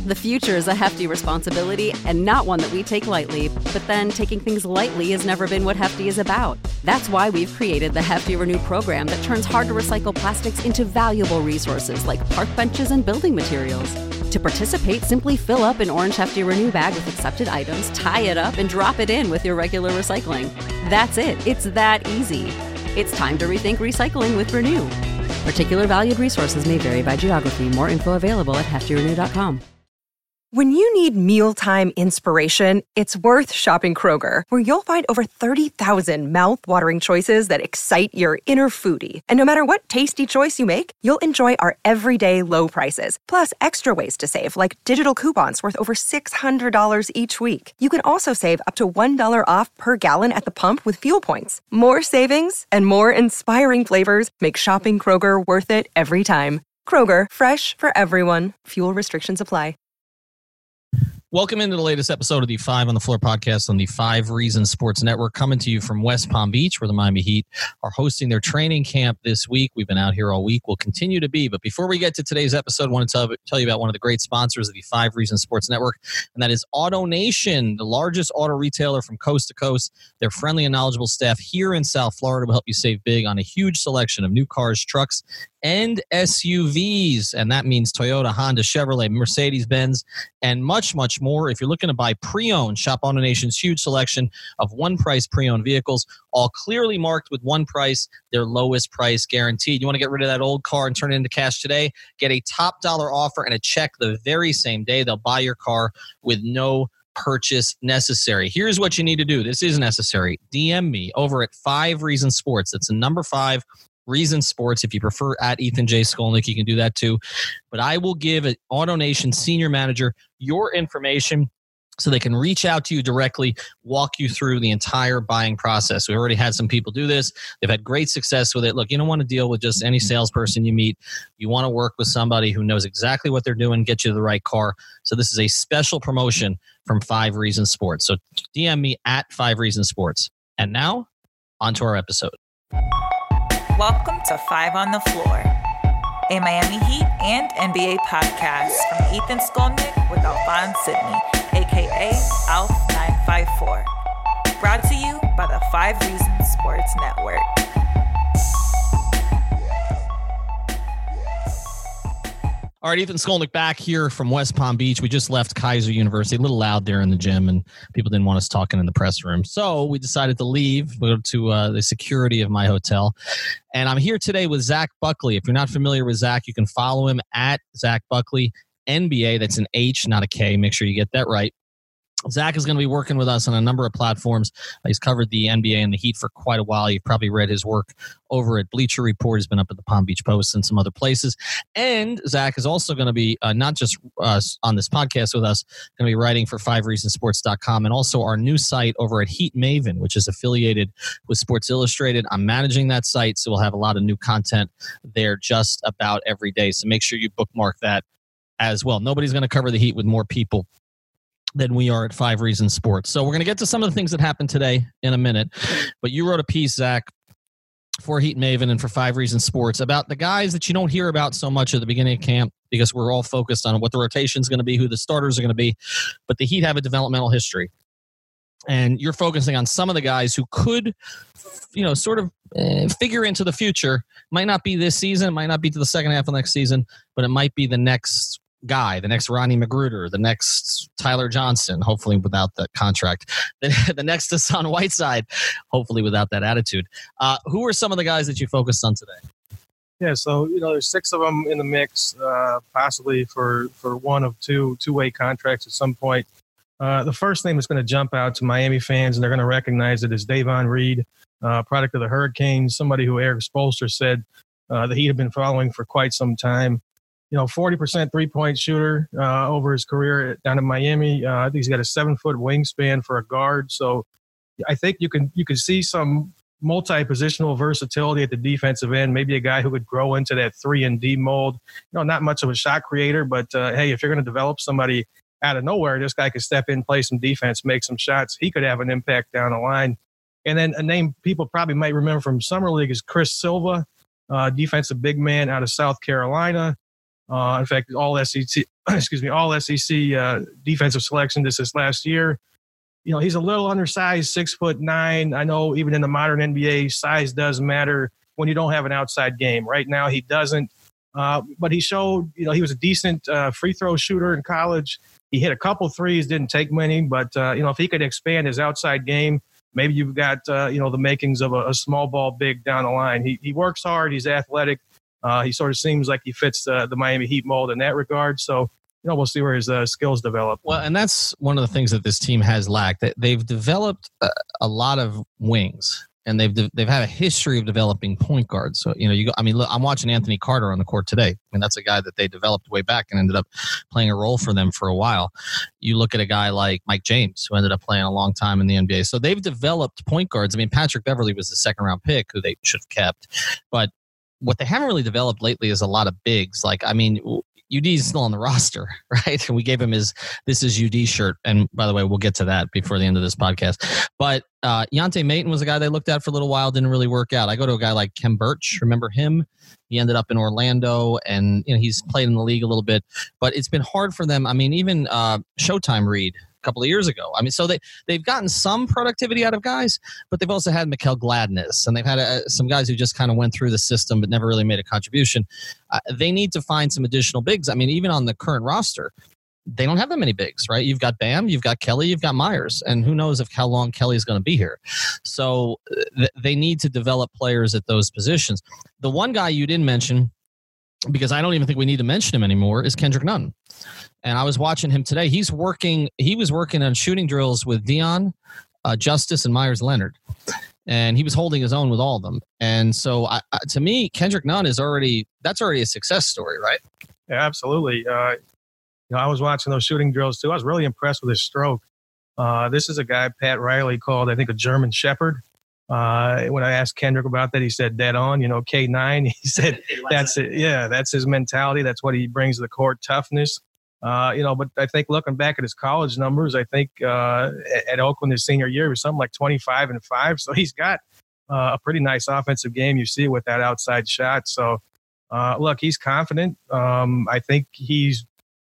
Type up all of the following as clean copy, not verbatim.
The future is a hefty responsibility and not one that we take lightly, but then taking things lightly has never been what Hefty is about. That's why we've created the Hefty Renew program that turns hard-to-recycle plastics into valuable resources like park benches and building materials. To participate, simply fill up an orange Hefty Renew bag with accepted items, tie it up, and drop it in with your regular recycling. That's it. It's that easy. It's time to rethink recycling with Renew. Particular valued resources may vary by geography. More info available at heftyrenew.com. When you need mealtime inspiration, it's worth shopping Kroger, where you'll find over 30,000 mouth-watering choices that excite your inner foodie. And no matter what tasty choice you make, you'll enjoy our everyday low prices, plus extra ways to save, like digital coupons worth over $600 each week. You can also save up to $1 off per gallon at the pump with fuel points. More savings and more inspiring flavors make shopping Kroger worth it every time. Kroger, fresh for everyone. Fuel restrictions apply. Welcome into the latest episode of the Five on the Floor podcast on the 5 Reasons Sports Network, coming to you from West Palm Beach, where the Miami Heat are hosting their training camp this week. We've been out here all week. We'll continue to be. But before we get to today's episode, I want to tell you about one of the great sponsors of the 5 Reasons Sports Network, and that is AutoNation, the largest auto retailer from coast to coast. Their friendly and knowledgeable staff here in South Florida will help you save big on a huge selection of new cars, trucks, and SUVs. And that means Toyota, Honda, Chevrolet, Mercedes-Benz, and much, much more. If you're looking to buy pre-owned, shop AutoNation's huge selection of one-price pre-owned vehicles, all clearly marked with one price, their lowest price guaranteed. You want to get rid of that old car and turn it into cash today? Get a top dollar offer and a check the very same day. They'll buy your car with no purchase necessary. Here's what you need to do. This is necessary. DM me over at 5 Reasons Sports. That's the number 5 Reasons Sports. If you prefer at Ethan J. Skolnick, you can do that too. But I will give an AutoNation senior manager your information so they can reach out to you directly, walk you through the entire buying process. We already had some people do this. They've had great success with it. Look, you don't want to deal with just any salesperson you meet. You want to work with somebody who knows exactly what they're doing, get you the right car. So this is a special promotion from 5 Reasons Sports. So DM me at 5 Reasons Sports. And now, on to our episode. Welcome to 5 on the Floor, a Miami Heat and NBA podcast from Ethan Skolnick with Alphonse Sidney, a.k.a. Alf954. Brought to you by the 5 Reasons Sports Network. All right, Ethan Skolnick back here from West Palm Beach. We just left Kaiser University. A little loud there in the gym, and people didn't want us talking in the press room. So we decided to leave, go to the security of my hotel. And I'm here today with Zach Buckley. If you're not familiar with Zach, you can follow him at Zach Buckley, NBA. That's an H, not a K. Make sure you get that right. Zach is going to be working with us on a number of platforms. He's covered the NBA and the Heat for quite a while. You've probably read his work over at Bleacher Report. He's been up at the Palm Beach Post and some other places. And Zach is also going to be not just on this podcast with us, going to be writing for 5reasonsports.com and also our new site over at Heat Maven, which is affiliated with Sports Illustrated. I'm managing that site, so we'll have a lot of new content there just about every day. So make sure you bookmark that as well. Nobody's going to cover the Heat with more people than we are at 5 Reasons Sports. So we're going to get to some of the things that happened today in a minute. But you wrote a piece, Zach, for Heat Maven and for 5 Reasons Sports about the guys that you don't hear about so much at the beginning of camp because we're all focused on what the rotation is going to be, who the starters are going to be. But the Heat have a developmental history. And you're focusing on some of the guys who could, sort of figure into the future. Might not be this season, might not be to the second half of next season, but it might be the next guy, the next Ronnie Magruder, the next Tyler Johnson, hopefully without that contract, the next Hassan Whiteside, hopefully without that attitude. Who are some of the guys that you focused on today? Yeah, so, there's 6 of them in the mix, possibly for one of two-way contracts at some point. The first name that's going to jump out to Miami fans, and they're going to recognize it, is Davon Reed, product of the Hurricanes, somebody who Eric Spoelstra said the Heat have been following for quite some time. 40% three-point shooter over his career down in Miami. I think he's got a 7-foot wingspan for a guard. So I think you can see some multi-positional versatility at the defensive end. Maybe a guy who would grow into that 3-and-D mold. Not much of a shot creator, but hey, if you're going to develop somebody out of nowhere, this guy could step in, play some defense, make some shots. He could have an impact down the line. And then a name people probably might remember from Summer League is Chris Silva, defensive big man out of South Carolina. In fact, all SEC all SEC defensive selection this last year. He's a little undersized, 6'9". I know even in the modern NBA, size does matter when you don't have an outside game. Right now, he doesn't. But he showed, he was a decent free throw shooter in college. He hit a couple threes, didn't take many. But, if he could expand his outside game, maybe you've got, the makings of a small ball big down the line. He works hard. He's athletic. He sort of seems like he fits the Miami Heat mold in that regard. So, we'll see where his skills develop. Well, and that's one of the things that this team has lacked. They've developed a lot of wings, and they've had a history of developing point guards. So, look, I'm watching Anthony Carter on the court today. That's a guy that they developed way back and ended up playing a role for them for a while. You look at a guy like Mike James, who ended up playing a long time in the NBA. So they've developed point guards. Patrick Beverley was the second round pick who they should have kept. But what they haven't really developed lately is a lot of bigs. UD is still on the roster, right? And we gave him his "This is UD" shirt. And by the way, we'll get to that before the end of this podcast. But Yante Maton was a guy they looked at for a little while, didn't really work out. I go to a guy like Kem Birch. Remember him? He ended up in Orlando, and he's played in the league a little bit. But it's been hard for them. Even Showtime Reed a couple of years ago. So they've gotten some productivity out of guys, but they've also had Mikal Gladness, and they've had some guys who just kind of went through the system but never really made a contribution. They need to find some additional bigs. Even on the current roster, they don't have that many bigs, right? You've got Bam, you've got Kelly, you've got Myers, and who knows how long Kelly is going to be here. So they need to develop players at those positions. The one guy you didn't mention, because I don't even think we need to mention him anymore, is Kendrick Nunn. And I was watching him today. He was working on shooting drills with Dion, Justice, and Myers Leonard. And he was holding his own with all of them. And so to me, Kendrick Nunn is already a success story, right? Yeah, absolutely. I was watching those shooting drills too. I was really impressed with his stroke. This is a guy Pat Riley called, I think, a German Shepherd. When I asked Kendrick about that, he said dead on, K9. He said that's it. Yeah, that's his mentality. That's what he brings to the court, toughness. But I think looking back at his college numbers, I think at Oakland his senior year was something like 25-5. So he's got a pretty nice offensive game. You see with that outside shot. So look, he's confident. I think he's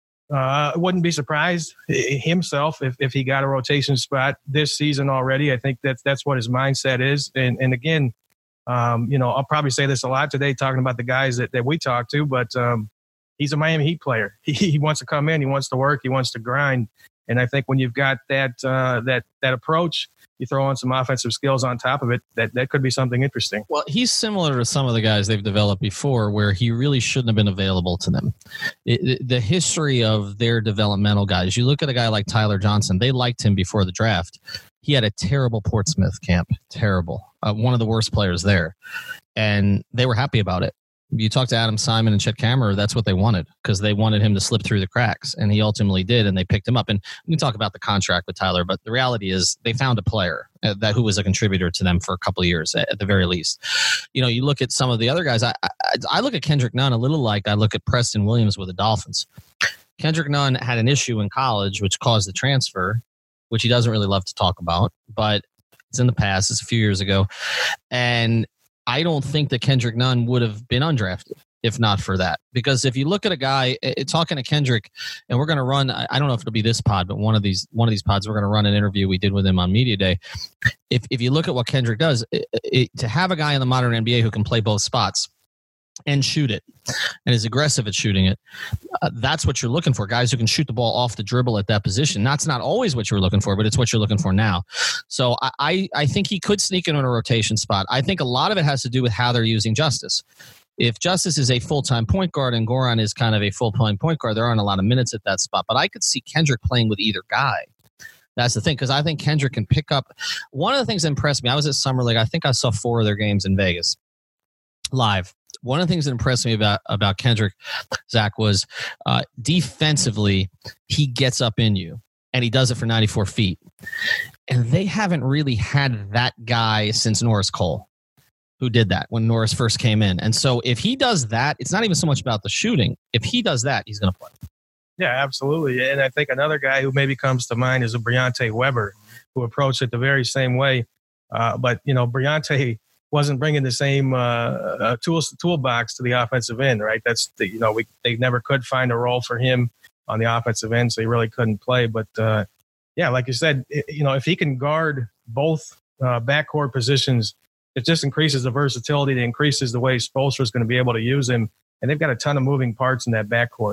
wouldn't be surprised himself if he got a rotation spot this season already. I think that's what his mindset is. And again, I'll probably say this a lot today talking about the guys that we talk to, but he's a Miami Heat player. He wants to come in, he wants to work, he wants to grind. And I think when you've got that approach, you throw on some offensive skills on top of it, that could be something interesting. Well, he's similar to some of the guys they've developed before where he really shouldn't have been available to them. The history of their developmental guys, you look at a guy like Tyler Johnson, they liked him before the draft. He had a terrible Portsmouth camp, terrible. One of the worst players there. And they were happy about it. You talk to Adam Simon and Chet Kammerer, that's what they wanted because they wanted him to slip through the cracks, and he ultimately did, and they picked him up. And we can talk about the contract with Tyler, but the reality is they found a player who was a contributor to them for a couple of years at the very least. You look at some of the other guys. I look at Kendrick Nunn a little like I look at Preston Williams with the Dolphins. Kendrick Nunn had an issue in college which caused the transfer, which he doesn't really love to talk about, but it's in the past. It's a few years ago. And I don't think that Kendrick Nunn would have been undrafted if not for that. Because if you look at a guy, talking to Kendrick, and we're going to run, I don't know if it'll be this pod, but one of these pods, we're going to run an interview we did with him on Media Day. If you look at what Kendrick does, to have a guy in the modern NBA who can play both spots and shoot it and is aggressive at shooting it, that's what you're looking for. Guys who can shoot the ball off the dribble at that position. That's not always what you're looking for, but it's what you're looking for now. So I think he could sneak in on a rotation spot. I think a lot of it has to do with how they're using Justice. If Justice is a full-time point guard and Goran is kind of a full-time point guard, there aren't a lot of minutes at that spot. But I could see Kendrick playing with either guy. That's the thing, because I think Kendrick can pick up. One of the things that impressed me, I was at Summer League. I think I saw 4 of their games in Vegas live. One of the things that impressed me about Kendrick, Zach, was defensively, he gets up in you, and he does it for 94 feet. And they haven't really had that guy since Norris Cole, who did that when Norris first came in. And so if he does that, it's not even so much about the shooting. If he does that, he's going to play. Yeah, absolutely. And I think another guy who maybe comes to mind is a Briante Weber, who approached it the very same way. But, Briante wasn't bringing the same toolbox to the offensive end, right? They never could find a role for him. on the offensive end, so he really couldn't play. But like you said, if he can guard both backcourt positions, it just increases the versatility. It increases the way Spoelstra is going to be able to use him. And they've got a ton of moving parts in that backcourt.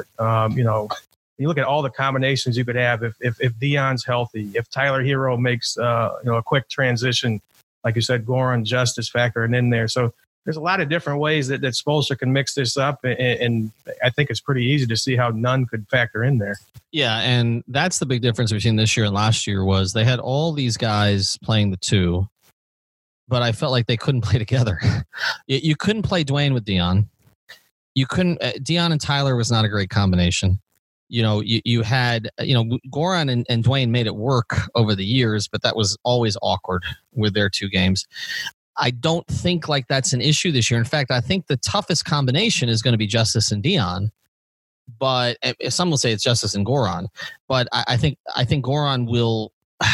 You look at all the combinations you could have if Dion's healthy, if Tyler Hero makes a quick transition, like you said, Goran, Justice factoring in there. So there's a lot of different ways that Spoelstra can mix this up, and I think it's pretty easy to see how none could factor in there. Yeah, and that's the big difference between this year and last year was they had all these guys playing the two, but I felt like they couldn't play together. You couldn't play Dwayne with Dion. You couldn't. Dion and Tyler was not a great combination. You had Goran and Dwayne made it work over the years, but that was always awkward with their two games. I don't think like that's an issue this year. In fact, I think the toughest combination is going to be Justice and Dion. But some will say it's Justice and Goran. But I think Goran will.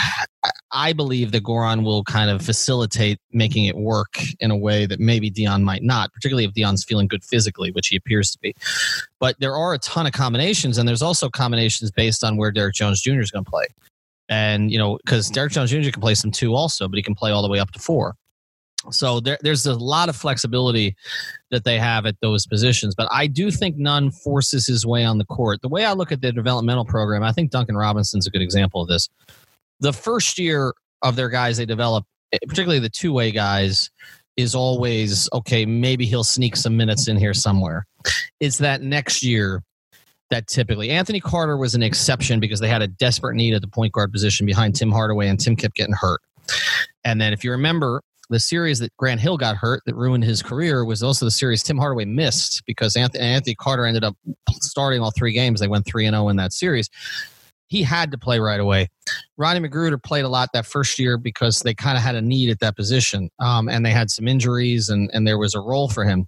I believe that Goran will kind of facilitate making it work in a way that maybe Dion might not, particularly if Dion's feeling good physically, which he appears to be. But there are a ton of combinations, and there's also combinations based on where Derek Jones Jr. is going to play. And, because Derek Jones Jr. can play some 2 also, but he can play all the way up to 4. So there's a lot of flexibility that they have at those positions. But I do think Nunn forces his way on the court. The way I look at the developmental program, I think Duncan Robinson's a good example of this. The first year of their guys they develop, particularly the two-way guys, is always, okay, maybe he'll sneak some minutes in here somewhere. It's that next year that typically – Anthony Carter was an exception because they had a desperate need at the point guard position behind Tim Hardaway, and Tim kept getting hurt. And then if you remember, the series that Grant Hill got hurt that ruined his career was also the series Tim Hardaway missed because Anthony Carter ended up starting all 3 games. They went 3-0 in that series. He had to play right away. Ronnie McGruder played a lot that first year because they kind of had a need at that position, and they had some injuries, and there was a role for him.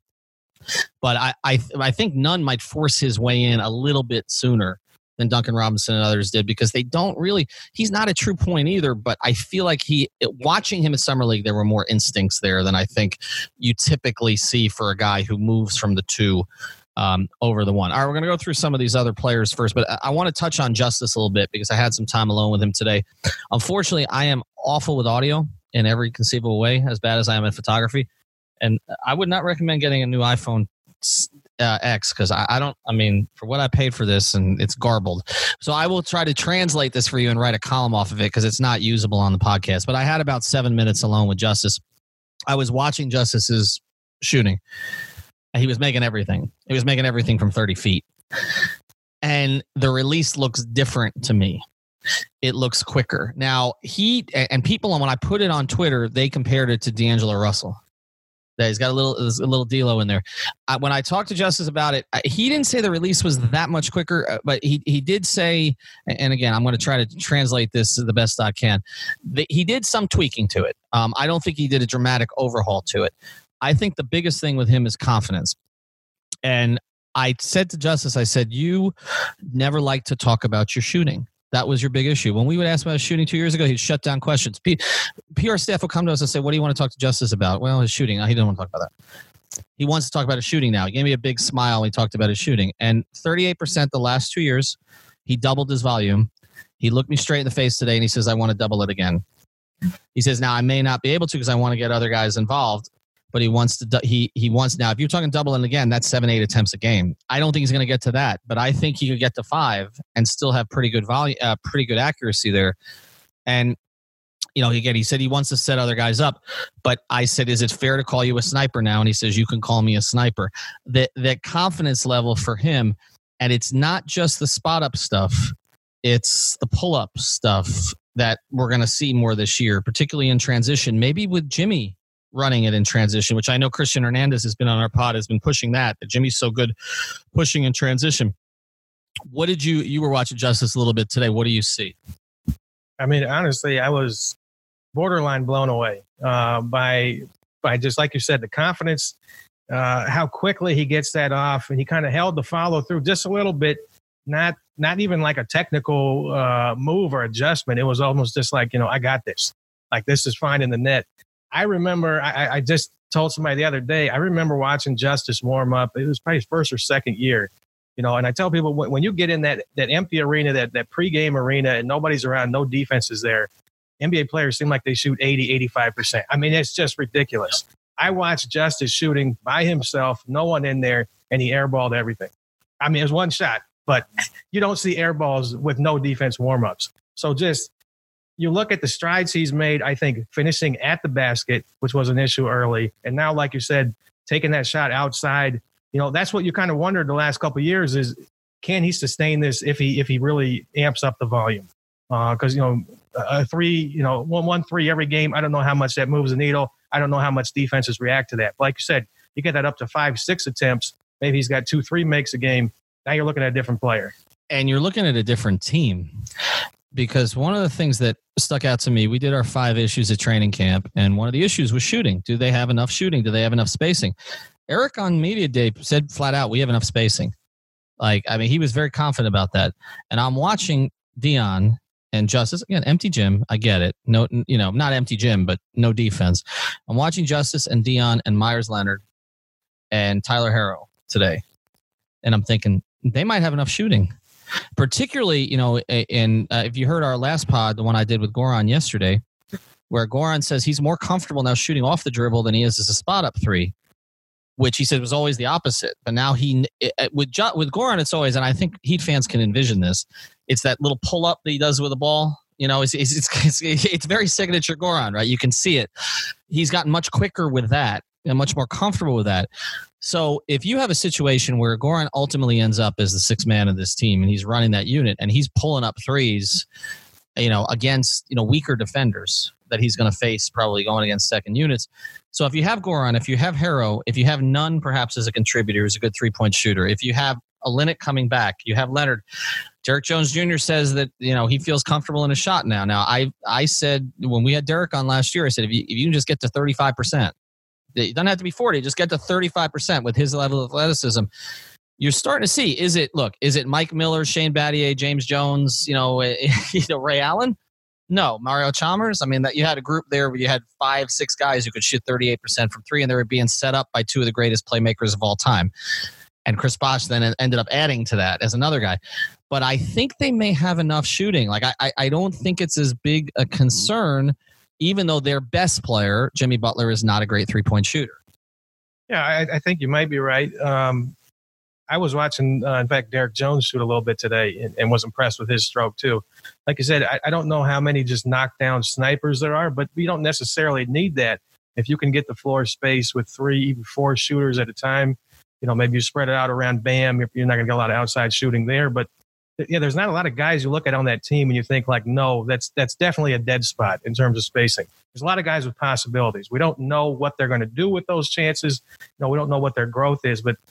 But I think Nunn might force his way in a little bit sooner than Duncan Robinson and others did because they don't really – he's not a true point either, but I feel like watching him in Summer League, there were more instincts there than I think you typically see for a guy who moves from the 2 over the 1. All right, we're going to go through some of these other players first, but I want to touch on Justice a little bit because I had some time alone with him today. Unfortunately, I am awful with audio in every conceivable way, as bad as I am in photography. And I would not recommend getting a new iPhone X because for what I paid for this, and it's garbled. So I will try to translate this for you and write a column off of it because it's not usable on the podcast. But I had about 7 minutes alone with Justice. I was watching Justice's shooting. He was making everything. He was making everything from 30 feet. And the release looks different to me. It looks quicker. Now, people, when I put it on Twitter, they compared it to D'Angelo Russell. He's got a little D-Lo in there. When I talked to Justice about it, he didn't say the release was that much quicker, but he did say, and again, I'm going to try to translate this the best I can, he did some tweaking to it. I don't think he did a dramatic overhaul to it. I think the biggest thing with him is confidence. And I said to Justice, I said, you never like to talk about your shooting. That was your big issue. When we would ask about his shooting 2 years ago, he'd shut down questions. PR staff will come to us and say, what do you want to talk to Justice about? Well, his shooting. He didn't want to talk about that. He wants to talk about his shooting now. He gave me a big smile when he talked about his shooting. And 38% the last 2 years, he doubled his volume. He looked me straight in the face today and he says, I want to double it again. He says, now I may not be able to because I want to get other guys involved. But he wants to. He wants now. If you're talking doubling again, that's 7-8 attempts a game. I don't think he's going to get to that, but I think he could get to 5 and still have pretty good volume, pretty good accuracy there. And he said he wants to set other guys up. But I said, is it fair to call you a sniper now? And he says, you can call me a sniper. That confidence level for him, and it's not just the spot up stuff; it's the pull up stuff that we're going to see more this year, particularly in transition. Maybe with Jimmy running it in transition, which I know Christian Hernandez has been on our pod, has been pushing that Jimmy's so good pushing in transition. What did you were watching Justice a little bit today. What do you see? I mean, honestly, I was borderline blown away by just like you said, the confidence, how quickly he gets that off, and he kind of held the follow through just a little bit, not even like a technical move or adjustment. It was almost just like, I got this. Like, this is fine in the net. I remember, I just told somebody the other day, I remember watching Justice warm up. It was probably his first or second year. And I tell people when you get in that empty arena, that pregame arena, and nobody's around, no defense is there, NBA players seem like they shoot 80, 85%. I mean, it's just ridiculous. I watched Justice shooting by himself, no one in there, and he airballed everything. I mean, it was one shot, but you don't see airballs with no defense warm-ups. So just you look at the strides he's made, I think, finishing at the basket, which was an issue early, and now, like you said, taking that shot outside. That's what you kind of wondered the last couple of years is, can he sustain this if he really amps up the volume? Because, a three, 1-3 every game, I don't know how much that moves the needle. I don't know how much defenses react to that. But like you said, you get that up to 5-6 attempts. Maybe he's got 2-3 makes a game. Now you're looking at a different player. And you're looking at a different team. Because one of the things that stuck out to me, we did our 5 issues at training camp, and one of the issues was shooting. Do they have enough shooting? Do they have enough spacing? Eric on media day said flat out, we have enough spacing. He was very confident about that. And I'm watching Dion and Justice, again, empty gym. I get it. No, not empty gym, but no defense. I'm watching Justice and Dion and Myers Leonard and Tyler Herro today. And I'm thinking they might have enough shooting. Particularly, if you heard our last pod, the one I did with Goran yesterday, where Goran says he's more comfortable now shooting off the dribble than he is as a spot-up three, which he said was always the opposite. But now with Goran, it's always, and I think Heat fans can envision this, it's that little pull-up that he does with the ball. It's very signature Goran, right? You can see it. He's gotten much quicker with that and much more comfortable with that. So if you have a situation where Goran ultimately ends up as the sixth man of this team and he's running that unit and he's pulling up threes, against, weaker defenders that he's going to face probably going against second units. So if you have Goran, if you have Herro, if you have Nunn perhaps as a contributor, who's a good three-point shooter, if you have Olynyk coming back, you have Leonard. Derek Jones Jr. says that, he feels comfortable in a shot now. Now, I said when we had Derek on last year, I said if you can just get to 35%, it doesn't have to be 40, just get to 35% with his level of athleticism. You're starting to see, is it Mike Miller, Shane Battier, James Jones, Ray Allen? No. Mario Chalmers? That you had a group there where you had 5-6 guys who could shoot 38% from three, and they were being set up by two of the greatest playmakers of all time. And Chris Bosh then ended up adding to that as another guy. But I think they may have enough shooting. I don't think it's as big a concern, even though their best player, Jimmy Butler, is not a great three-point shooter. Yeah, I think you might be right. I was watching, in fact, Derek Jones shoot a little bit today and was impressed with his stroke too. Like I said, I don't know how many just knockdown snipers there are, but we don't necessarily need that. If you can get the floor space with 3, even 4 shooters at a time, maybe you spread it out around Bam. You're not going to get a lot of outside shooting there. But, there's not a lot of guys you look at on that team and you think no, that's definitely a dead spot in terms of spacing. There's a lot of guys with possibilities. We don't know what they're going to do with those chances. We don't know what their growth is. But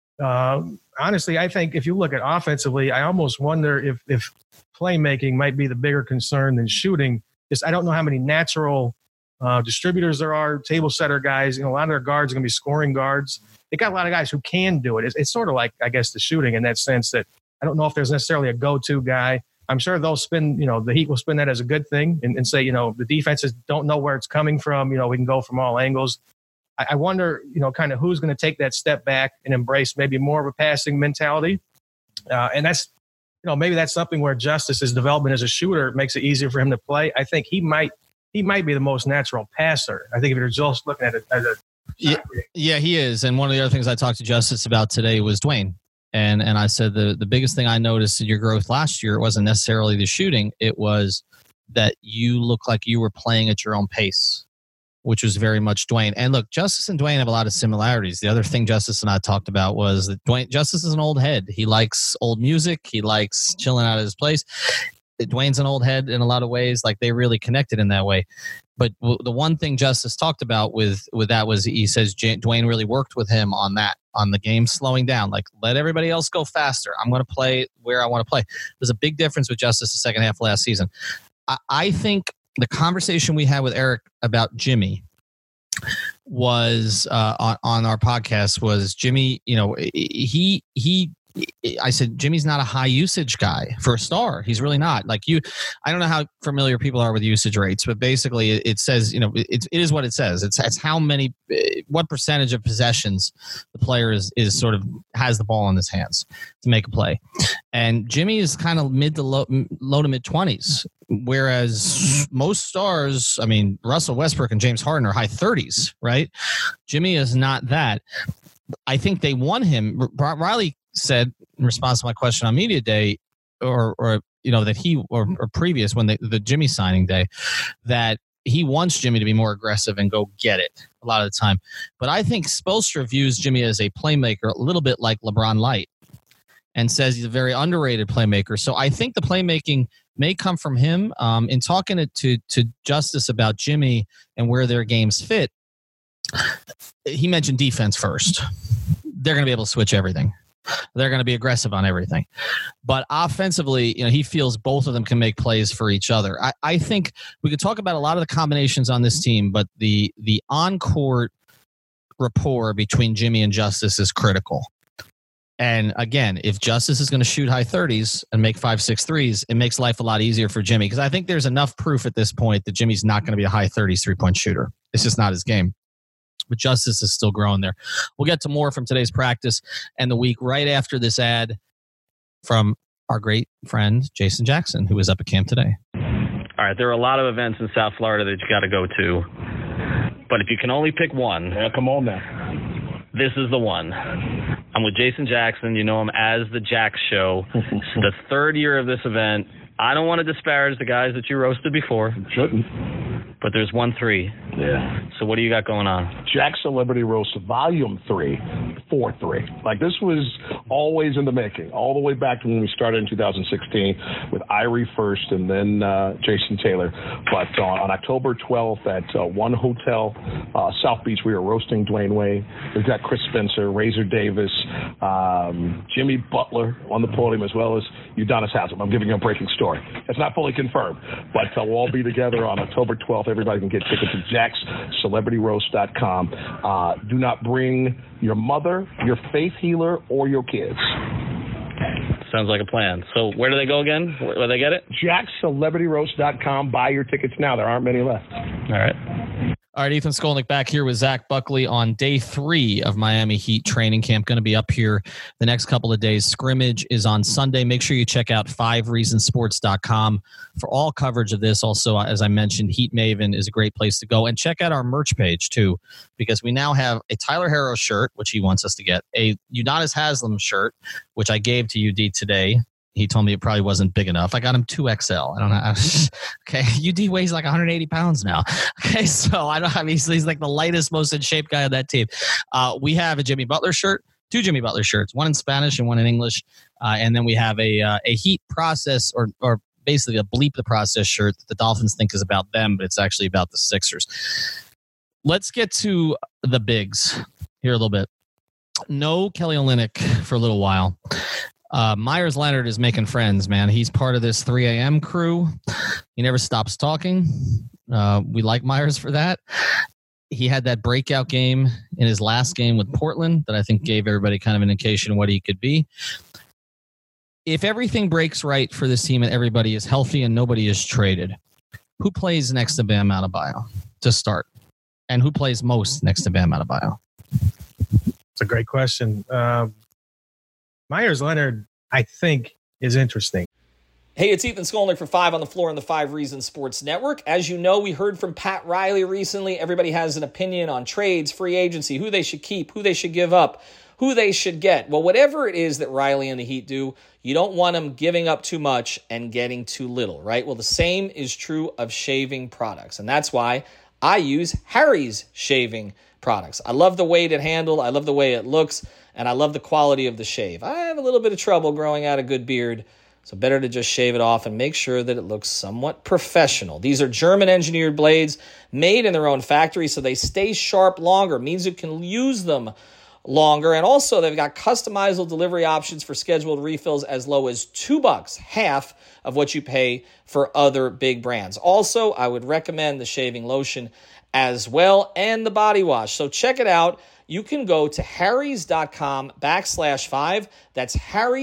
honestly, I think if you look at offensively, I almost wonder if playmaking might be the bigger concern than shooting. I don't know how many natural distributors there are, table setter guys. A lot of their guards are going to be scoring guards. They got a lot of guys who can do it. It's sort of like, I guess, the shooting in that sense that I don't know if there's necessarily a go-to guy. I'm sure they'll spin, the Heat will spin that as a good thing and say, the defenses don't know where it's coming from. We can go from all angles. I wonder, kind of who's going to take that step back and embrace maybe more of a passing mentality. And that's, maybe that's something where Justice's development as a shooter makes it easier for him to play. I think he might be the most natural passer. I think if you're just looking at it as a yeah, he is. And one of the other things I talked to Justice about today was Dwayne. And I said the biggest thing I noticed in your growth last year, it wasn't necessarily the shooting. It was that you look like you were playing at your own pace, which was very much Dwayne. And look, Justice and Dwayne have a lot of similarities. The other thing Justice and I talked about was that Justice is an old head. He likes old music. He likes chilling out at his place. Dwayne's an old head in a lot of ways. They really connected in that way. But the one thing Justice talked about with that was he says Dwayne really worked with him on that, on the game slowing down. Let everybody else go faster. I'm going to play where I want to play. There's a big difference with Justice the second half of last season. I think the conversation we had with Eric about Jimmy was on our podcast was Jimmy, he I said, Jimmy's not a high usage guy for a star. He's really not. Like I don't know how familiar people are with usage rates, but basically it says, it is what it says. It's how many, what percentage of possessions the player is sort of has the ball in his hands to make a play. And Jimmy is kind of mid to low to mid 20s. Whereas most stars, I mean, Russell Westbrook and James Harden are high 30s, right? Jimmy is not that. I think they won him. Riley said in response to my question on Media Day, or that he or previous when the Jimmy signing day, that he wants Jimmy to be more aggressive and go get it a lot of the time. But I think Spoelstra views Jimmy as a playmaker a little bit like LeBron Light, and says he's a very underrated playmaker. So I think the playmaking may come from him. In talking to Justice about Jimmy and where their games fit, he mentioned defense first. They're going to be able to switch everything. They're going to be aggressive on everything. But offensively, he feels both of them can make plays for each other. I think we could talk about a lot of the combinations on this team, but the on-court rapport between Jimmy and Justice is critical. And again, if Justice is going to shoot high 30s and make 5-6 threes, it makes life a lot easier for Jimmy. Because I think there's enough proof at this point that Jimmy's not going to be a high 30s three-point shooter. It's just not his game. But Justice is still growing there. We'll get to more from today's practice and the week right after this ad from our great friend, Jason Jackson, who is up at camp today. All right, there are a lot of events in South Florida that you got to go to. But if you can only pick one. Yeah, come on now. This is the one. I'm with Jason Jackson. You know him as the Jax Show. It's the third year of this event. I don't want to disparage the guys that you roasted before. Shouldn't. But there's 1-3. Yeah. So what do you got going on? Jax Celebrity Roast Volume 3, 4-3. Like, this was always in the making, all the way back to when we started in 2016 with Irie first and then Jason Taylor. But on October 12th at One Hotel, South Beach, we were roasting Dwayne Wade. We've got Chris Spencer, Razor Davis, Jimmy Butler on the podium, as well as Udonis Haslem. I'm giving you a breaking story. It's not fully confirmed, but we'll all be together on October 12th. Everybody can get tickets at jaxcelebrityroast.com. Do not bring your mother, your faith healer, or your kids. Sounds like a plan. So where do they go again? Where do they get it? jaxcelebrityroast.com. Buy your tickets now. There aren't many left. All right. All right, Ethan Skolnick back here with Zach Buckley on day 3 of Miami Heat training camp. Going to be up here the next couple of days. Scrimmage is on Sunday. Make sure you check out 5reasonsports.com for all coverage of this. Also, as I mentioned, Heat Maven is a great place to go. And check out our merch page, too, because we now have a Tyler Herro shirt, which he wants us to get, a Udonis Haslem shirt, which I gave to UD today. He told me it probably wasn't big enough. I got him 2XL. I don't know. Okay. UD weighs like 180 pounds now. Okay. So he's like the lightest, most in shape guy on that team. We have a Jimmy Butler shirt, 2 Jimmy Butler shirts, one in Spanish and one in English. And then we have a Heat process or basically a bleep the process shirt that the Dolphins think is about them, but it's actually about the Sixers. Let's get to the bigs here a little bit. No Kelly Olynyk for a little while. Myers Leonard is making friends, man. He's part of this 3 a.m. crew. He never stops talking. We like Myers for that. He had that breakout game in his last game with Portland that I think gave everybody kind of an indication of what he could be. If everything breaks right for this team and everybody is healthy and nobody is traded, who plays next to Bam Adebayo to start? And who plays most next to Bam Adebayo? It's a great question. Myers Leonard, I think, is interesting. Hey, it's Ethan Skolnick for 5 on the Floor on the 5 Reasons Sports Network. As you know, we heard from Pat Riley recently. Everybody has an opinion on trades, free agency, who they should keep, who they should give up, who they should get. Well, whatever it is that Riley and the Heat do, you don't want them giving up too much and getting too little, right? Well, the same is true of shaving products, and that's why I use Harry's shaving products. I love the way it handles. I love the way it looks. And I love the quality of the shave. I have a little bit of trouble growing out a good beard, so better to just shave it off and make sure that it looks somewhat professional. These are German-engineered blades made in their own factory, so they stay sharp longer. Means you can use them longer. And also, they've got customizable delivery options for scheduled refills as low as $2, half of what you pay for other big brands. Also, I would recommend the shaving lotion as well and the body wash. So check it out. You can go to harrys.com/5. That's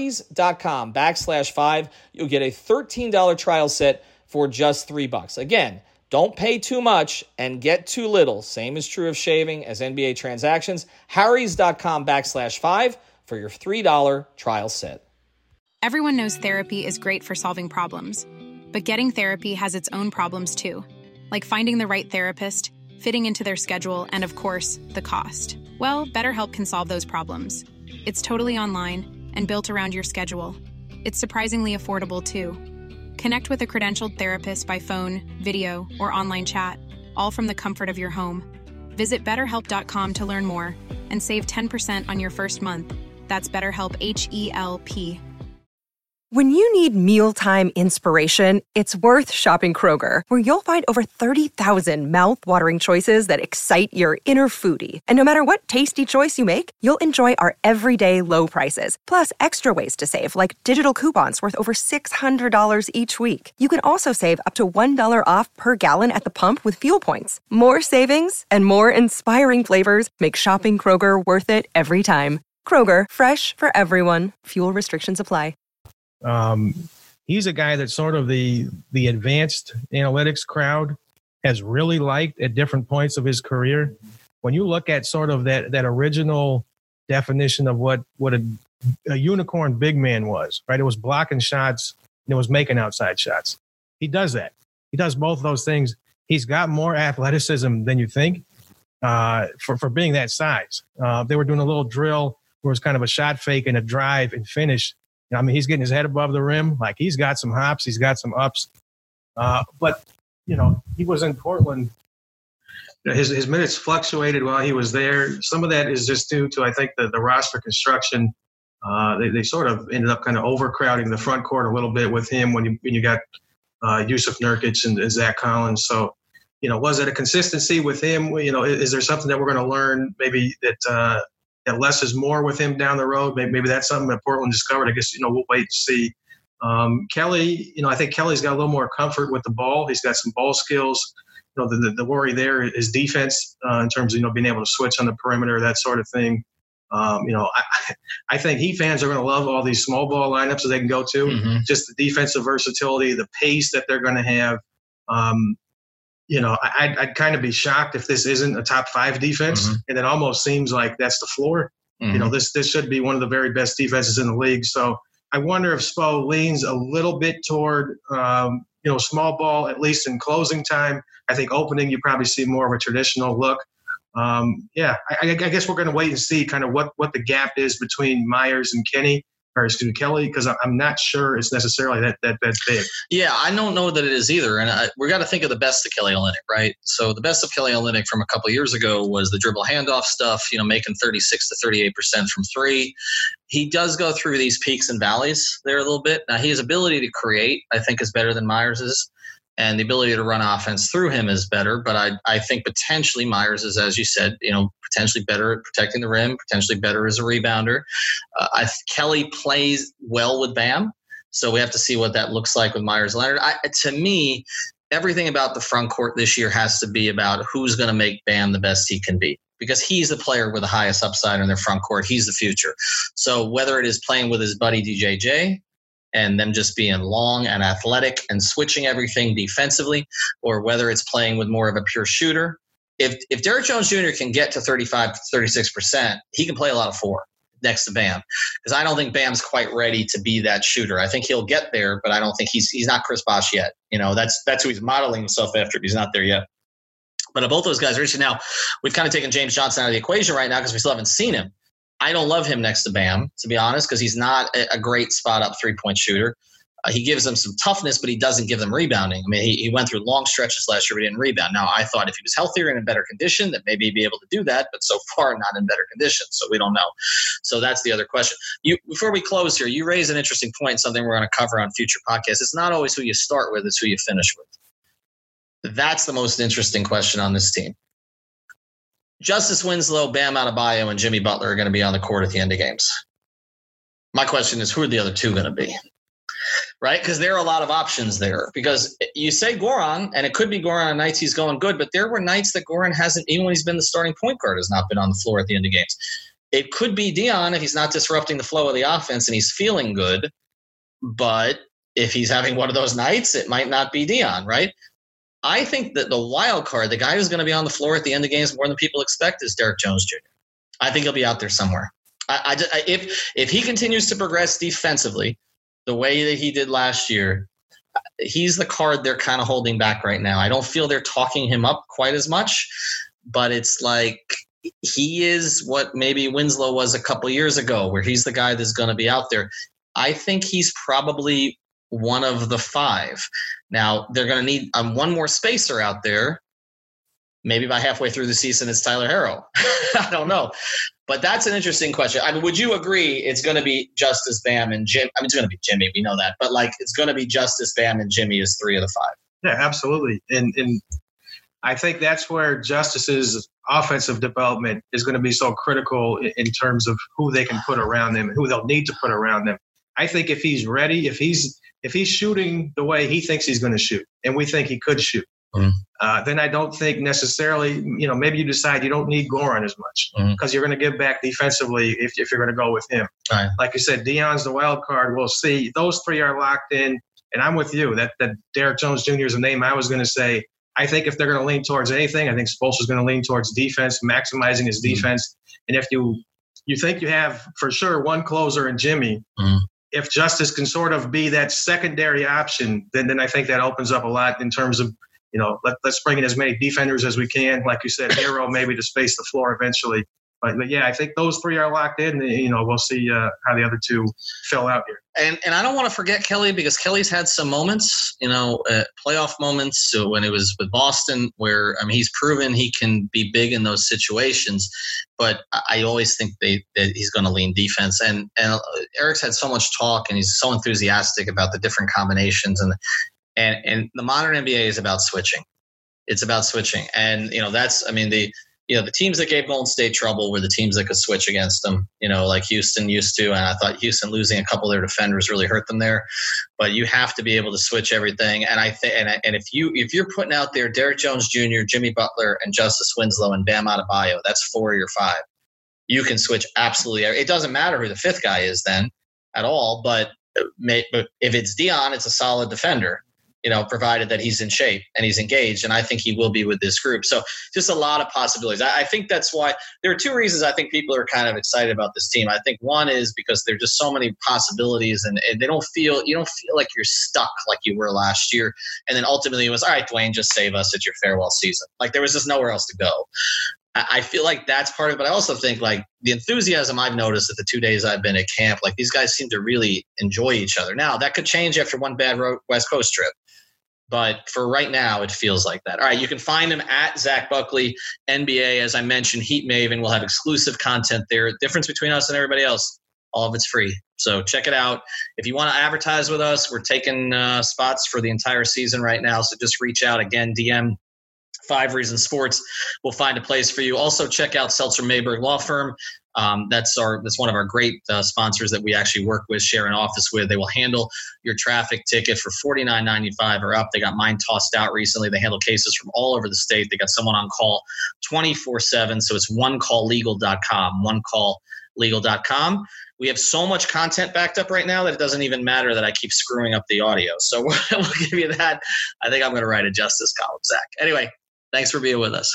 harrys.com/5. You'll get a $13 trial set for just $3. Again, don't pay too much and get too little. Same is true of shaving as NBA transactions. harrys.com/5 for your $3 trial set. Everyone knows therapy is great for solving problems, but getting therapy has its own problems too, like finding the right therapist, fitting into their schedule, and of course, the cost. Well, BetterHelp can solve those problems. It's totally online and built around your schedule. It's surprisingly affordable too. Connect with a credentialed therapist by phone, video, or online chat, all from the comfort of your home. Visit BetterHelp.com to learn more and save 10% on your first month. That's BetterHelp, H-E-L-P. When you need mealtime inspiration, it's worth shopping Kroger, where you'll find over 30,000 mouth-watering choices that excite your inner foodie. And no matter what tasty choice you make, you'll enjoy our everyday low prices, plus extra ways to save, like digital coupons worth over $600 each week. You can also save up to $1 off per gallon at the pump with fuel points. More savings and more inspiring flavors make shopping Kroger worth it every time. Kroger, fresh for everyone. Fuel restrictions apply. He's a guy that sort of the advanced analytics crowd has really liked at different points of his career. When you look at sort of that original definition of what a unicorn big man was, right? It was blocking shots and it was making outside shots. He does that. He does both of those things. He's got more athleticism than you think for being that size. They were doing a little drill where it was kind of a shot fake and a drive and finish. I mean, he's getting his head above the rim. Like, he's got some hops. He's got some ups. But, he was in Portland. His minutes fluctuated while he was there. Some of that is just due to, I think, the roster construction. They sort of ended up kind of overcrowding the front court a little bit with him when you got Yusuf Nurkic and Zach Collins. So, was it a consistency with him? Is there something that we're going to learn maybe that less is more with him down the road? Maybe that's something that Portland discovered. I guess, we'll wait and see. Kelly, I think Kelly's got a little more comfort with the ball. He's got some ball skills. The worry there is defense in terms of, being able to switch on the perimeter, that sort of thing. I think Heat fans are going to love all these small ball lineups that they can go to. Mm-hmm. Just the defensive versatility, the pace that they're going to have. I'd kind of be shocked if this isn't a top 5 defense. Mm-hmm. And it almost seems like that's the floor. Mm-hmm. This should be one of the very best defenses in the league. So I wonder if Spo leans a little bit toward, small ball, at least in closing time. I think opening, you probably see more of a traditional look. I guess we're going to wait and see kind of what the gap is between Myers and Kelly, because I'm not sure it's necessarily that big. Yeah, I don't know that it is either. And we got to think of the best of Kelly Olynyk, right? So the best of Kelly Olynyk from a couple of years ago was the dribble handoff stuff, making 36 to 38% from three. He does go through these peaks and valleys there a little bit. Now, his ability to create, I think, is better than Myers's. And the ability to run offense through him is better. But I think potentially Myers is, as you said, potentially better at protecting the rim, potentially better as a rebounder. Kelly plays well with Bam. So we have to see what that looks like with Myers Leonard. To me, everything about the front court this year has to be about who's going to make Bam the best he can be. Because he's the player with the highest upside in their front court. He's the future. So whether it is playing with his buddy DJJ, and them just being long and athletic and switching everything defensively, or whether it's playing with more of a pure shooter. If Derrick Jones Jr. can get to 35 to 36%, he can play a lot of 4 next to Bam. Because I don't think Bam's quite ready to be that shooter. I think he'll get there, but I don't think he's not Chris Bosh yet. That's who he's modeling himself after, but he's not there yet. But both those guys are reaching now. We've kind of taken James Johnson out of the equation right now because we still haven't seen him. I don't love him next to Bam, to be honest, because he's not a great spot-up three-point shooter. He gives them some toughness, but he doesn't give them rebounding. I mean, he went through long stretches last year, but he didn't rebound. Now, I thought if he was healthier and in better condition, that maybe he'd be able to do that, but so far not in better condition, so we don't know. So that's the other question. Before we close here, you raise an interesting point, something we're going to cover on future podcasts. It's not always who you start with, it's who you finish with. That's the most interesting question on this team. Justice Winslow, Bam Adebayo, and Jimmy Butler are going to be on the court at the end of games. My question is, who are the other two going to be? Right? Because there are a lot of options there. Because you say Goran, and it could be Goran on nights he's going good, but there were nights that Goran hasn't, even when he's been the starting point guard, has not been on the floor at the end of games. It could be Dion if he's not disrupting the flow of the offense and he's feeling good. But if he's having one of those nights, it might not be Dion, right? I think that the wild card, the guy who's going to be on the floor at the end of games more than people expect, is Derek Jones Jr. I think he'll be out there somewhere. If he continues to progress defensively the way that he did last year, he's the card they're kind of holding back right now. I don't feel they're talking him up quite as much, but it's like he is what maybe Winslow was a couple years ago, where he's the guy that's going to be out there. I think he's probably one of the five. Now, they're going to need one more spacer out there. Maybe by halfway through the season, it's Tyler Herro. I don't know. But that's an interesting question. I mean, would you agree it's going to be Justice, Bam, and Jim? I mean, it's going to be Jimmy. We know that. But, like, it's going to be Justice, Bam, and Jimmy as three of the five. Yeah, absolutely. And I think that's where Justice's offensive development is going to be so critical in terms of who they can put around them and who they'll need to put around them. I think if he's ready, if he's shooting the way he thinks he's going to shoot, and we think he could shoot, then I don't think necessarily, maybe you decide you don't need Goran as much because you're going to give back defensively if you're going to go with him. Right. Like you said, Dion's the wild card. We'll see. Those three are locked in, and I'm with you. That Derek Jones Jr. is a name I was going to say. I think if they're going to lean towards anything, I think Spoelstra's going to lean towards defense, maximizing his defense. And if you think you have for sure one closer in Jimmy, if Justice can sort of be that secondary option, then I think that opens up a lot in terms of, let's bring in as many defenders as we can. Like you said, Herro maybe to space the floor eventually. But yeah, I think those three are locked in. We'll see how the other two fill out here. And I don't want to forget Kelly, because Kelly's had some moments, playoff moments when it was with Boston where, he's proven he can be big in those situations. But I always think that he's going to lean defense. And Eric's had so much talk, and he's so enthusiastic about the different combinations. And the modern NBA is about switching. It's about switching. And, the teams that gave Golden State trouble were the teams that could switch against them, like Houston used to. And I thought Houston losing a couple of their defenders really hurt them there. But you have to be able to switch everything. And I think, and if you're putting out there Derek Jones Jr., Jimmy Butler, and Justice Winslow and Bam Adebayo, that's 4 of your 5. You can switch absolutely. It doesn't matter who the fifth guy is then at all. But if it's Dion, it's a solid defender. Provided that he's in shape and he's engaged. And I think he will be with this group. So just a lot of possibilities. I think that's why there are two reasons I think people are kind of excited about this team. I think one is because there are just so many possibilities, and you don't feel like you're stuck like you were last year. And then ultimately it was, all right, Dwayne, just save us. It's your farewell season. Like there was just nowhere else to go. I feel like that's part of it. But I also think like the enthusiasm I've noticed at the 2 days I've been at camp, like these guys seem to really enjoy each other. Now that could change after one bad West Coast trip. But for right now, it feels like that. All right, you can find him at Zach Buckley, NBA. As I mentioned, Heat Maven will have exclusive content there. The difference between us and everybody else, all of it's free. So check it out. If you want to advertise with us, we're taking spots for the entire season right now. So just reach out. Again, DM 5 Reasons Sports. We'll find a place for you. Also, check out Seltzer Mayberg Law Firm. That's one of our great sponsors that we actually work with, share an office with. They will handle your traffic ticket for $49.95 or up. They got mine tossed out recently. They handle cases from all over the state. They got someone on call 24/7. So it's onecalllegal.com, onecalllegal.com. We have so much content backed up right now that it doesn't even matter that I keep screwing up the audio. So we'll give you that. I think I'm going to write a justice column, Zach. Anyway, thanks for being with us.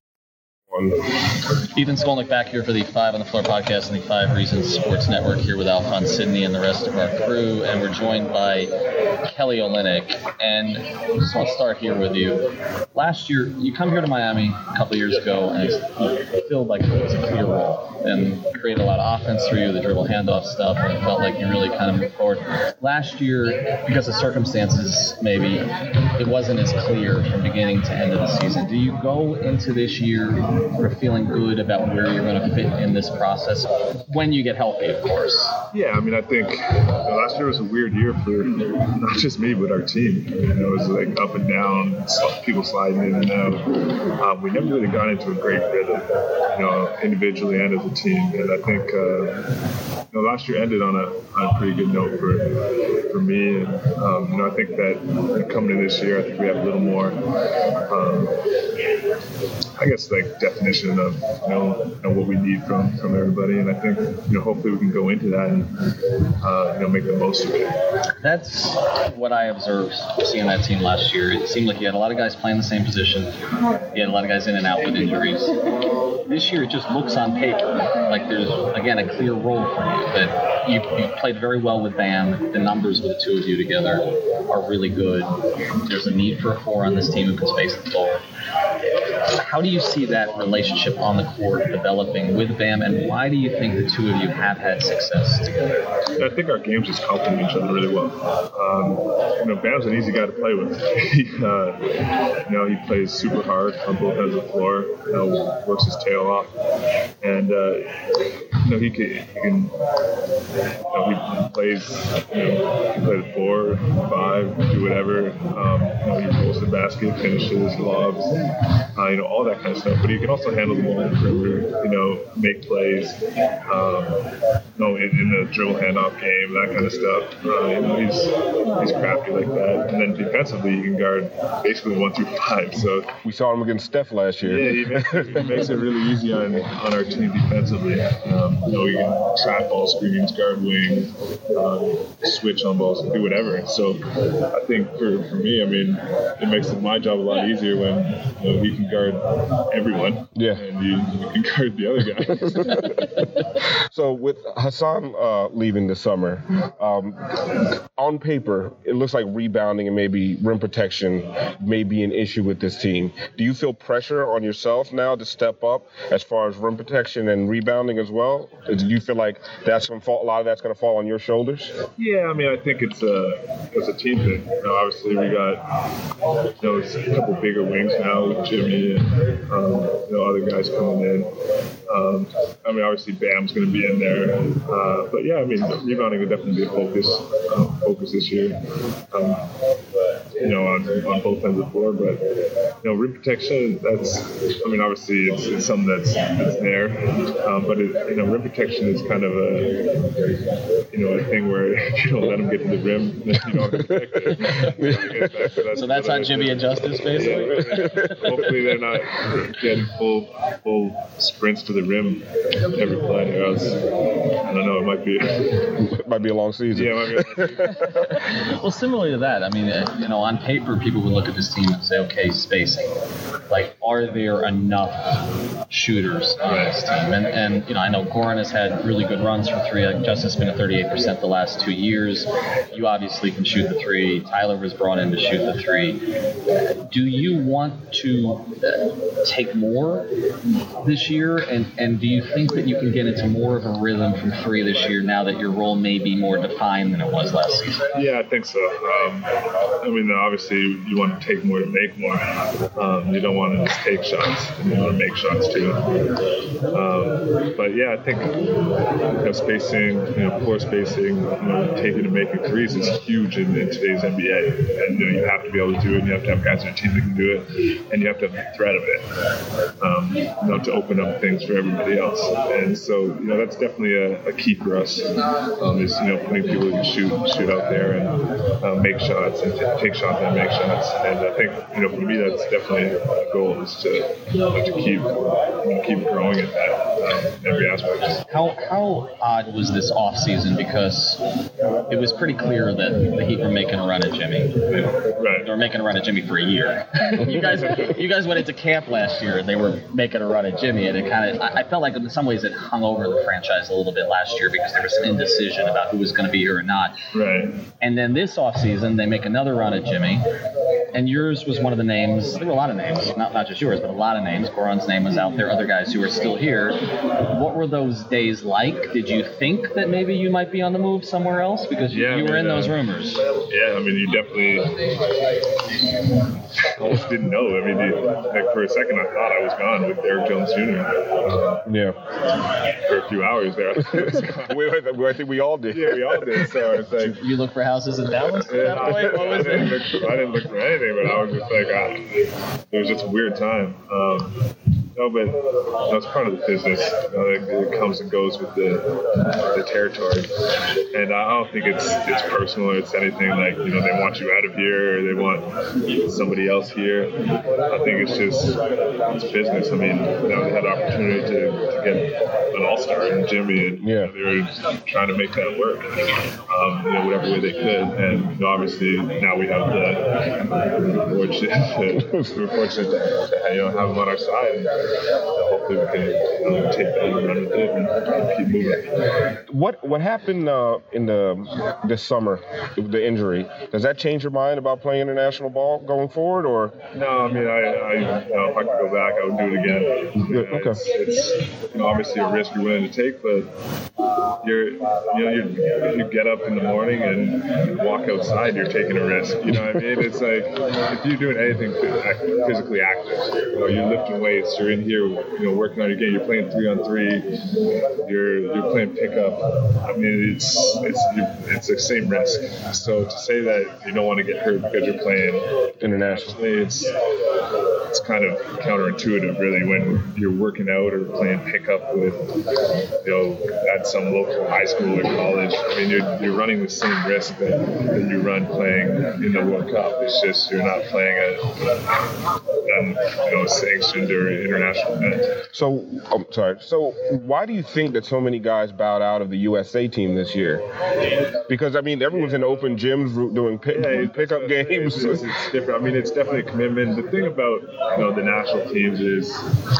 Ethan Skolnick back here for the 5 on the Floor podcast and the 5 Reasons Sports Network here with Alphonse Sidney and the rest of our crew. And we're joined by Kelly Olynyk. And I just want to start here with you. Last year, you come here to Miami a couple years ago, and it felt like it was a clear role and created a lot of offense through you, the dribble handoff stuff, and it felt like you really kind of moved forward. Last year, because of circumstances, maybe it wasn't as clear from beginning to end of the season. Do you go into this year sort of feeling good about where you're going to fit in this process when you get healthy, of course? Yeah, I mean, I think last year was a weird year for not just me, but our team. It was like up and down, people sliding in and out. We never really got into a great rhythm, individually and as a team. And I think last year ended on a pretty good note for me. And I think that coming in this year, I think we have a little more, definition of what we need from everybody. And I think hopefully we can go into that and make the most of it. That's what I observed seeing that team last year. It seemed like you had a lot of guys playing the same position. You had a lot of guys in and out with injuries. This year it just looks on paper like there's, again, a clear role for you, that you played very well with Bam. The numbers with the two of you together are really good. There's a need for a 4 on this team who can space the floor. How do you see that relationship on the court developing with Bam, and why do you think the two of you have had success together? I think our games just complement each other really well. Bam's an easy guy to play with. He plays super hard on both ends of the floor. Works his tail off, and he plays. He can play the 4, 5, do whatever. He rolls the basket, finishes, lobs, all that kind of stuff. But he can also handle the ball in the perimeter. Make plays. In the dribble handoff game, that kind of stuff. He's crafty like that. And then defensively, he can guard basically 1 through 5. So we saw him against Steph last year. Yeah, he makes it really easy on our team defensively. He can trap ball screens, guard wings, switch on balls, do whatever. So I think for me, it makes my job a lot easier when he can guard everyone. Yeah, and you can guard the other guy. So with Hassan leaving this summer, on paper, it looks like rebounding and maybe rim protection may be an issue with this team. Do you feel pressure on yourself now to step up as far as rim protection and rebounding as well? Do you feel like that's going to fall? A lot of that's going to fall on your shoulders? Yeah, I think it's a team thing. Obviously, we got a couple bigger wings now with Jimmy and other guys coming in. Obviously Bam's going to be in there, but yeah, rebounding would definitely be a focus this year. On both ends of the floor, but rim protection, that's obviously it's something that's there, but rim protection is kind of a thing where if you don't let them get to the rim, then you don't protect it. So that's how Jimmy and Justice basically. Yeah. Hopefully they're not getting full sprints to the rim every play, or else I don't know, it might be a long season. Yeah, it might be a long season. Well, similarly to that, on paper, people would look at this team and say, okay, spacing. Like, are there enough shooters on this team? And I know Goran has had really good runs for 3. Like, Justin's been at 38% the last 2 years. You obviously can shoot the 3. Tyler was brought in to shoot the 3. Do you want to take more this year? And do you think that you can get into more of a rhythm from 3 this year now that your role may be more defined than it was last season? Yeah, I think so. Obviously, you want to take more to make more. You don't want to just take shots. You want to make shots too. But yeah, I think spacing, poor spacing, taking and making threes is huge in today's NBA. And you have to be able to do it. And you have to have guys on your team that can do it, and you have to have the threat of it, to open up things for everybody else. And so that's definitely a key for us. Is putting people who can shoot out there and make shots and take shots and make shots. And I think for me that's definitely a goal, is to keep growing at that every aspect. How odd was this off season? Because it was pretty clear that the Heat were making a run at Jimmy. Right. They were making a run at Jimmy for a year. You guys went into camp last year and they were making a run at Jimmy, and I felt like in some ways it hung over the franchise a little bit last year because there was some indecision about who was going to be here or not. Right. And then this offseason they make another run at Jimmy, and yours was one of the names. There were a lot of names, not just yours, but a lot of names. Goran's name was out there. Other guys who are still here. What were those days like? Did you think that maybe you might be on the move somewhere else because you were in those rumors? Yeah, I mean, you definitely almost didn't know. I mean, like for a second, I thought I was gone with Derek Jones Jr. For a few hours there. I think we all did. Yeah, we all did. So it's like you look for houses in Dallas at that point. What was I didn't look for anything, but I was just like, it was just a weird time. No, but that's part of the business. It comes and goes with the territory, and I don't think it's personal or it's anything like they want you out of here or they want somebody else here. I think it's business. I mean, they had the opportunity to get an all-star in Jimmy, and they were trying to make that work, whatever way they could. And obviously now we have we're fortunate to have them on our side. And hopefully we can take that and run with it and keep moving. What happened in this summer with the injury? Does that change your mind about playing international ball going forward, or? No, I mean, if I could go back, I would do it again. Okay. It's obviously a risk you're willing to take, but you get up in the morning and walk outside, you're taking a risk. You know what I mean? It's like if you're doing anything physically active, you're lifting weights, you're in here, working on your game, you're playing 3-on-3, you're playing pickup. I mean, it's the same risk. So to say that you don't want to get hurt because you're playing internationally, it's kind of counterintuitive, really, when you're working out or playing pickup with, at some local high school or college. I mean, you're running the same risk that you run playing in the World Cup. It's just you're not playing a sanctioned or international event. So, I'm sorry. So, why do you think that so many guys bowed out of the USA team this year? Because I mean, everyone's in open gyms doing pickup games. It's different. I mean, it's definitely a commitment. The thing about the national teams is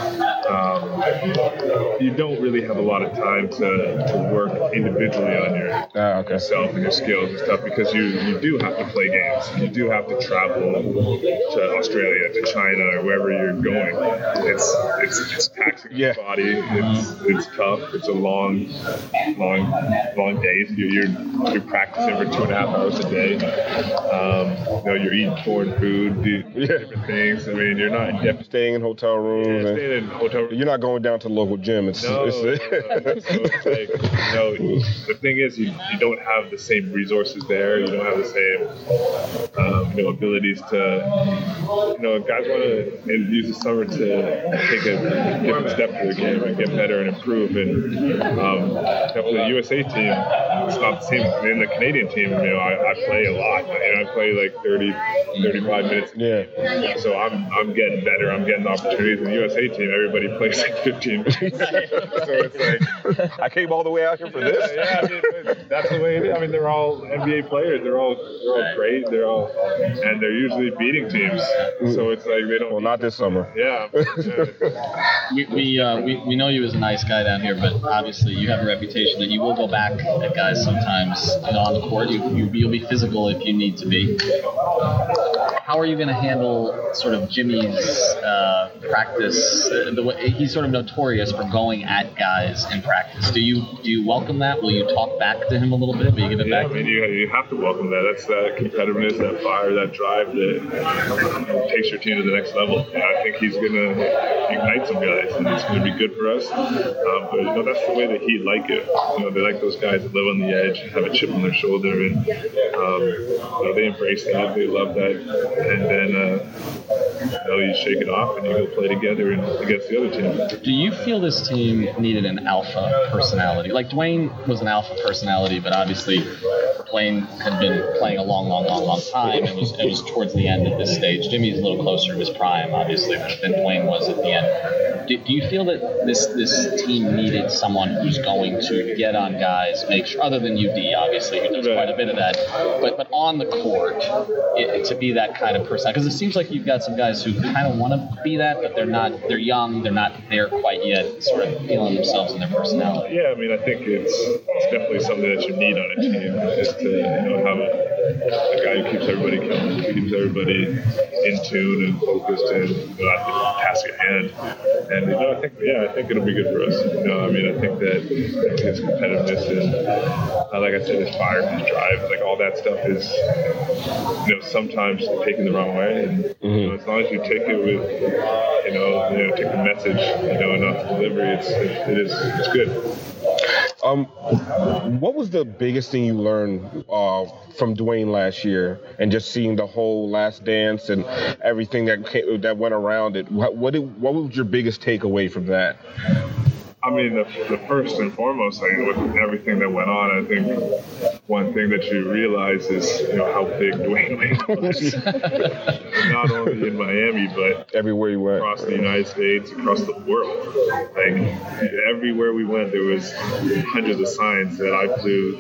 you don't really have a lot of time to work individually on yourself and your skills and stuff, because you do have to play games. You do have to travel to Australia, to China, or wherever you're going. It's taxing your body. It's tough. It's a long days. You're practicing for 2.5 hours a day. You're eating foreign food, different things. I mean, you're not staying in hotel rooms. Staying in hotel rooms. You're not going down to the local gym. So it's like, the thing is, you don't have the same resources there. You don't have the same, abilities to, guys want to use the summer to take a different step to the game and get better and improve. And for the USA team, it's not the same. In the Canadian team, I play a lot. I play like 30, 35 minutes a game. So I'm getting better. I'm getting opportunities. In the USA team, everybody plays like 15 minutes. So it's like, I came all the way out here for this. Yeah, that's the way it is. I mean, they're all NBA players. They're all great. And they're usually beating teams. So it's like they don't. Well, not this summer. Yeah. We know you as a nice guy down here, but obviously you have a reputation that you will go back at guys sometimes on the court. You'll be physical if you need to be. How are you going to handle sort of Jimmy's practice? The way he's sort of notorious for going at guys in practice. Do you welcome that? Will you talk back to him a little bit? Will you give it back? I mean, you have to welcome that. That's that competitiveness, that fire, that drive that takes your team to the next level. And I think he's going to ignite some guys, and it's going to be good for us. But that's the way the Heat like it. They like those guys that live on the edge, have a chip on their shoulder, and they embrace that. They love that. And then you shake it off and you go play together and against the other team. Do you feel this team needed an alpha personality? Like Dwayne was an alpha personality, but obviously Dwayne had been playing a long time. It was towards the end of this stage. Jimmy's a little closer to his prime, obviously, than Dwayne was at the end. Do you feel that this team needed someone who's going to get on guys, make sure, other than UD, obviously, who does quite a bit of that, but on the court, to be that kind of person? Because it seems like you've got some guys who kind of want to be that, but they're not. They're young. They're not there quite yet, sort of feeling themselves in their personality. Yeah, I mean, I think it's definitely something that you need on a team, is to have a guy who keeps everybody coming, keeps everybody in tune and focused and at the task at hand. And I think it'll be good for us. I think that his competitiveness and like I said, his fire, his drive, like all that stuff is sometimes taken the wrong way. And as long as you take it with take the message, enough delivery, it's good. What was the biggest thing you learned from Dwayne last year, and just seeing the whole Last Dance and everything that went around it? What was your biggest takeaway from that? I mean, the first and foremost, with everything that went on, I think one thing that you realize is, how big Dwayne Wade was. Not only in Miami, but everywhere you went, across the United States, across the world. Like everywhere we went, there was hundreds of signs that I flew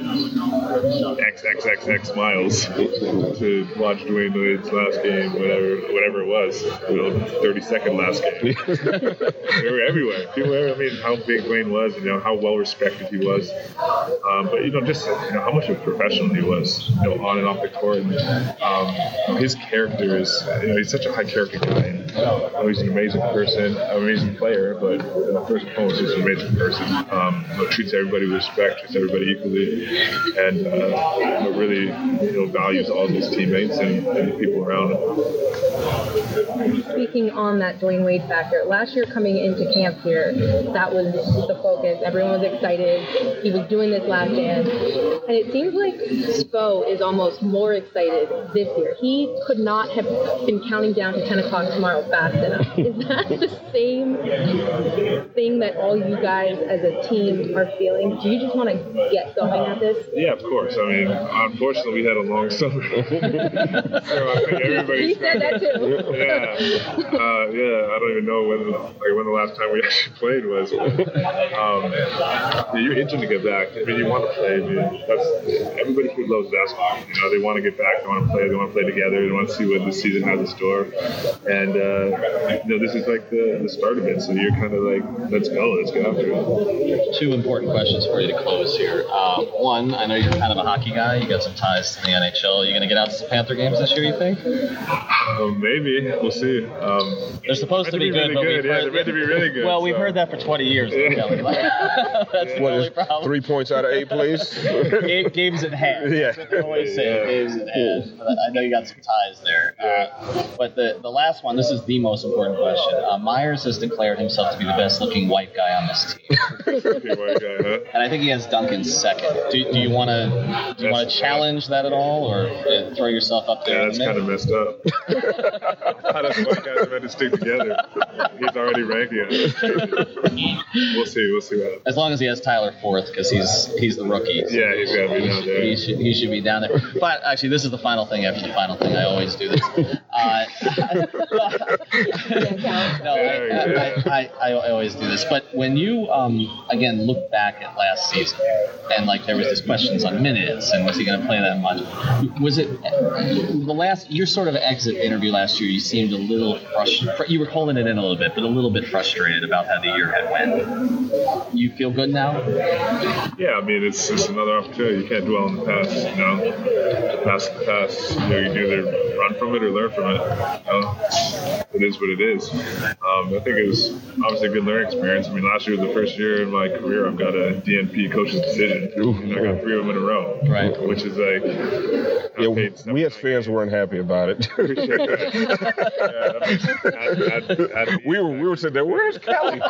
XXXX miles to watch Dwayne Wade's last game, whatever it was, 30-second last game. They were everywhere. People were, how big Dwayne was, how well respected he was, but just how much of a professional he was, on and off the court. And, his character is, he's such a high character guy. He's an amazing person, amazing player, but first and foremost, he's an amazing person. Treats everybody with respect, treats everybody equally, and really, values all of his teammates and the people around him. Speaking on that Dwayne Wade factor, last year coming into camp here, that was the focus. Everyone was excited. He was doing this Last Dance. And it seems like Spo is almost more excited this year. He could not have been counting down to 10 o'clock tomorrow fast enough. Is that the same thing that all you guys as a team are feeling? Do you just want to get going at this? Yeah, of course. Unfortunately, we had a long summer. So I think everybody's... He said that too. I don't even know when the last time we actually played was. You're itching to get back. You want to play. Everybody who loves basketball. They want to get back. They want to play. They want to play together. They want to see what the season has in store. And this is like the start of it. So you're kind of like, let's go after it. Two important questions for you to close here. One, I know you're kind of a hockey guy. You got some ties to the NHL. Are you going to get out to some Panther games this year, you think? Maybe. We'll see. They're supposed to be good, but we've heard, they're meant to be really good. Well, we've heard that for 20 years. Kelly. That's the only problem. 3 points out of 8 plays? 8 games in half. Yeah. That's what they always say, games in half. But I know you got some ties there. But the last one, this is the most important question. Myers has declared himself to be the best-looking white guy on this team. White guy, huh? And I think he has Duncan second. Do you want to challenge that at all, or throw yourself up there? Yeah, that's kind of messed up. How does white guys are meant to stick together? He's already ranking it. We'll see what happens. As long as he has Tyler fourth, because he's the rookie. So yeah, he's got to be down there. He should be down there. But actually, this is the final thing after the final thing. I always do this. I always do this. But when you again look back at last season, and there was these questions on minutes, and was he going to play that much? Was it your sort of exit interview last year? You seemed a little frustrated. You were holding it in a little bit, but a little bit frustrated about how the year had went. You feel good now? Yeah, it's another opportunity. You can't dwell on the past. The past is the past. You can either run from it or learn from it. It is what it is. I think it was obviously a good learning experience. Last year was the first year in my career I've got a DNP coach's decision. I got 3 of them in a row. Right. Which is like... we as fans weren't happy about it. We were sitting there, where's Kelly?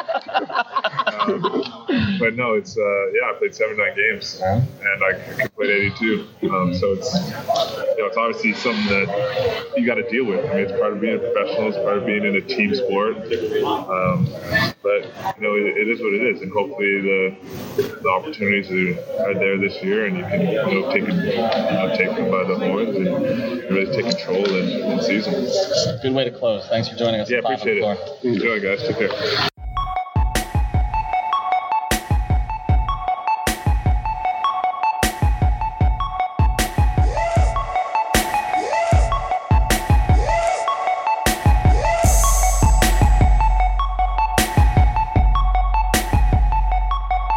But no, it's I played 79 games and I played 82. So it's obviously something that you got to deal with. It's part of being a professional. It's part of being in a team sport. But it is what it is, and hopefully the opportunities are there this year, and you can take them by the horns and really take control in the season. Good way to close. Thanks for joining us. Yeah, appreciate it. Enjoy, guys. Take care.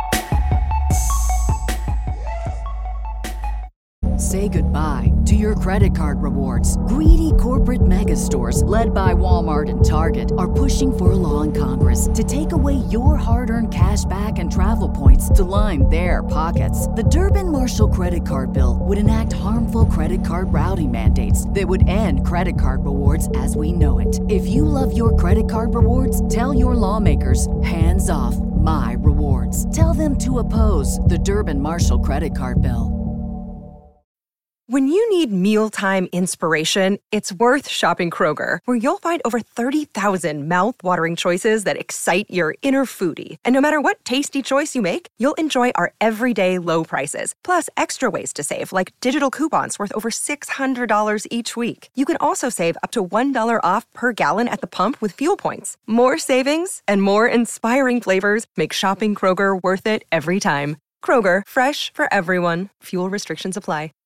Say goodbye to your credit card rewards. Greedy corporate mega stores, led by Walmart and Target, are pushing for a law in Congress to take away your hard-earned cash back and travel points to line their pockets. The Durbin-Marshall credit card bill would enact harmful credit card routing mandates that would end credit card rewards as we know it. If you love your credit card rewards, tell your lawmakers, hands off my rewards. Tell them to oppose the Durbin-Marshall credit card bill. When you need mealtime inspiration, it's worth shopping Kroger, where you'll find over 30,000 mouth-watering choices that excite your inner foodie. And no matter what tasty choice you make, you'll enjoy our everyday low prices, plus extra ways to save, like digital coupons worth over $600 each week. You can also save up to $1 off per gallon at the pump with fuel points. More savings and more inspiring flavors make shopping Kroger worth it every time. Kroger, fresh for everyone. Fuel restrictions apply.